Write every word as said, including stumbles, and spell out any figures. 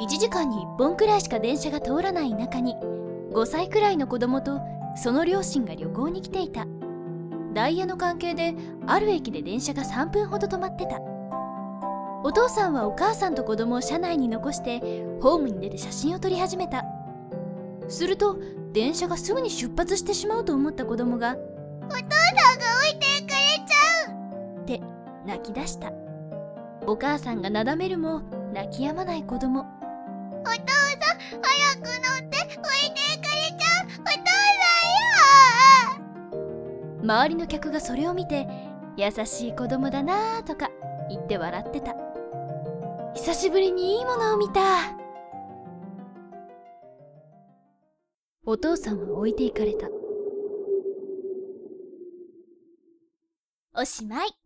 いちじかんにいっぽんくらいしか電車が通らない田舎にごさいくらいの子供とその両親が旅行に来ていた。ダイヤの関係である駅で電車がさんぷんほど止まってた。お父さんはお母さんと子供を車内に残してホームに出て写真を撮り始めた。すると電車がすぐに出発してしまうと思った子供が 「お父さんが置いていかれちゃう!」 って泣き出した。お母さんがなだめるも泣き止まない子供。 「お父さん早く乗って置いていかれちゃう、お父さんよ!」 周りの客がそれを見て優しい子供だなぁとか言って笑ってた。久しぶりにいいものを見た。お父さんは置いていかれた。おしまい。